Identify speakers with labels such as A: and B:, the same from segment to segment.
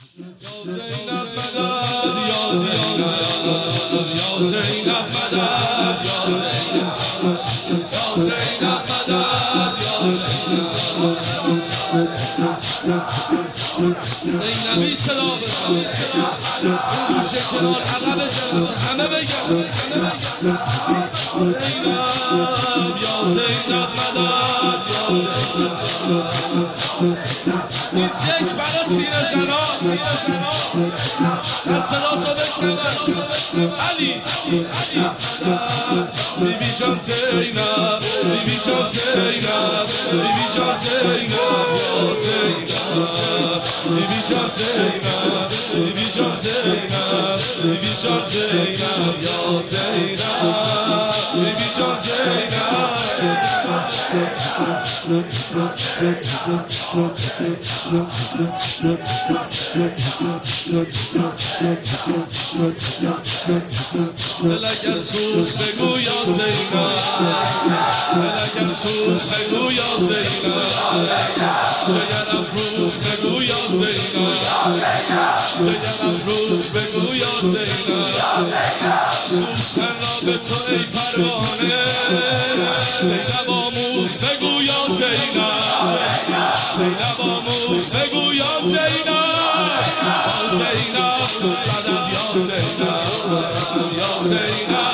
A: زینب مدد یا زینب یا زینب مدد یا زینب مدد زینبی صدا بزن گوشه کنار عقبش همه بگن زینب یا زینب مدد یک برا سینه زنان از صدا تو بشنوه علی بیبی جان زینب بیبی جان زینب بیبی جان زینب یا زینب بیبی جان زینب بیبی جان زینب بیبی جان زینب یا زینب بیبی جان زینب دل اگر سوخت بگو یا زینب دل اگر سوخت بگو یا زینب جگرم فروخت بگو یا زینب جگرم فروخت بگو یا زینب سوختن را به تو ای پروانه زینب آموخت بگو یا زینب زینب آموخت بگو یا زینب زینب مدد یا زینب یا زینب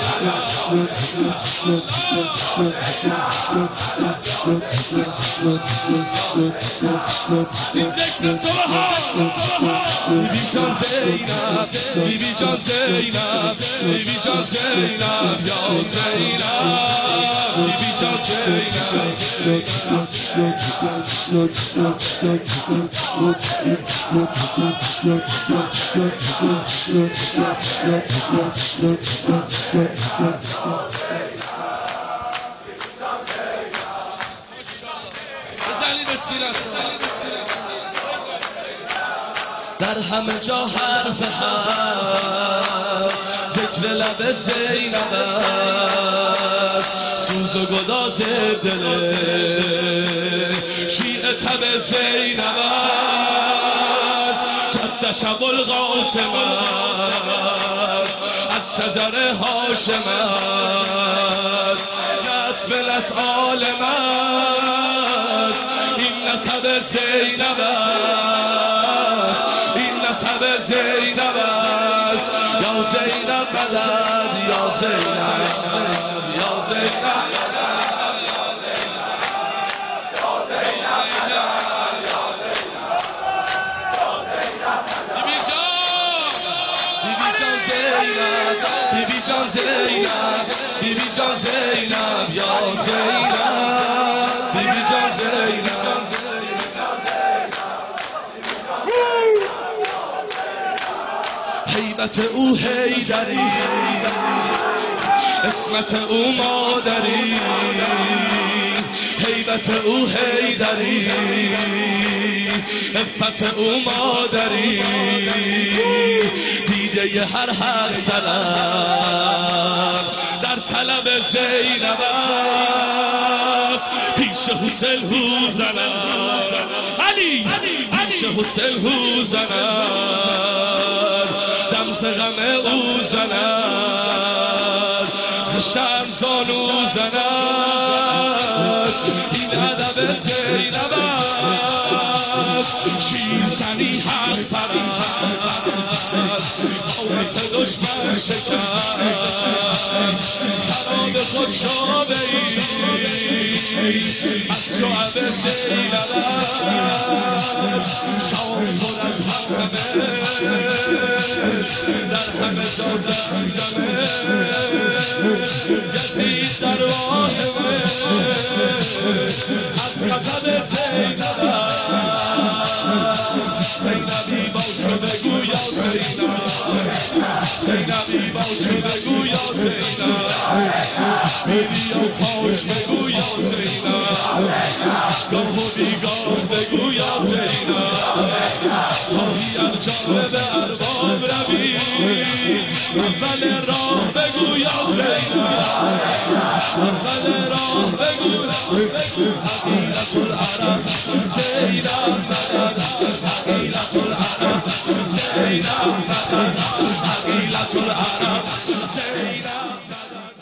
A: این ذکر تو بیبی جان زینب بیبی جان زینب بیبی جان زینب یا زینب بیبی جان زینب در همه جا حرف حق ذکر لب زینب است سوز و گداز دل شیعه تب زینب است جدش ابوالقاسم است از شجر هاشم است نسب نس عالم است این نسب زینب است این نسب زینب است یا زینب مدد یا زینب یا زینب بیبی جان زینب بیبی جان زینب یا زینب بیبی جان زینب هیبت او حیدری اسمت او مادری هیبت او حیدری عفت او مادری دیده هر حق طلب در طلب زینب است پیش حسین هو زند علی پیش حسین هو زند دم ز غم او زند ز شرم زانو زند این ادب زینب است شیرزنی حق پرست قوت دشمن شکست خراب خود شابه ای از شعب زینب است شام پر از همه در همه جا زمزمه یزید در واهمه از غضب زینب است زینبی باشو بگو یا زینب زینبی باشو بگو یا زینب بیبی و فاش بگو یا زینب گاه و بیگاه بگو یا زینب خواهی ار جانب ارباب روی اول راه بگو یا زینب اول راه بگو حقیقت العرب زینب مدد عقیلة العرب زینب زدن عقیلة العرب زینب